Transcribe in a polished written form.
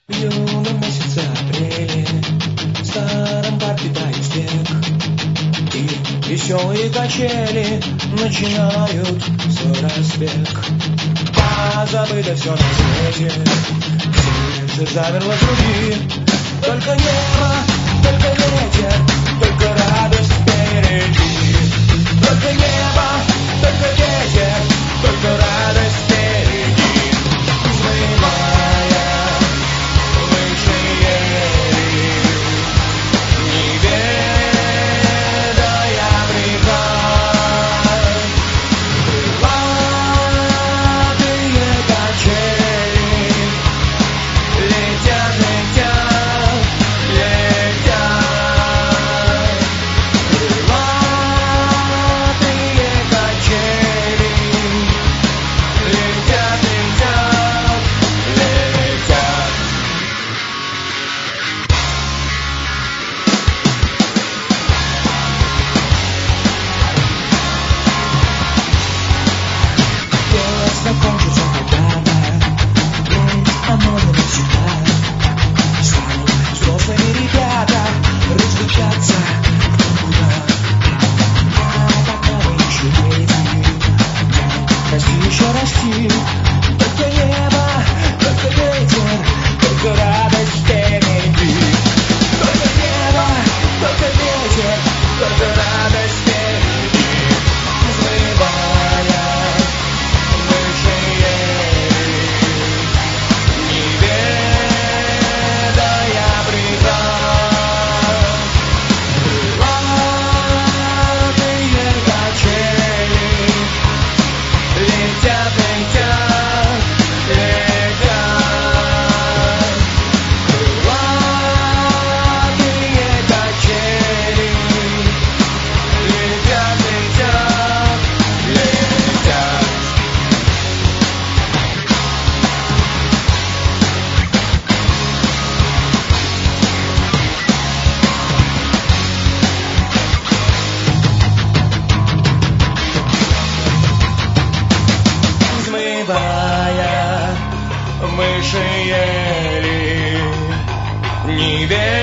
В юном месяце апреле в старом парке тает снег, и веселые качели начинают свой разбег. Позабыто все на свете, сердце замерло в груди. Только небо, только ветер, только радость впереди. Только небо, только ветер, только радость впереди. Взмывая выше ели, не ведая брега, крылатые качели летят, летят, летят. Крылатые качели летят, летят, летят. Детство кончится когда-то, ведь оно не навсегда. Станут взрослыми ребята развлекаться кто куда. А пока мы еще дети, расти еще расти. Только небо, только ветер, только радость впереди. Только небо, только ветер, только радость впереди. Взмывая выше ели, не ведая преград, крылатые качели летят, летят, летят. Крылатые качели летят, летят, летят. Взмывая выше ели, не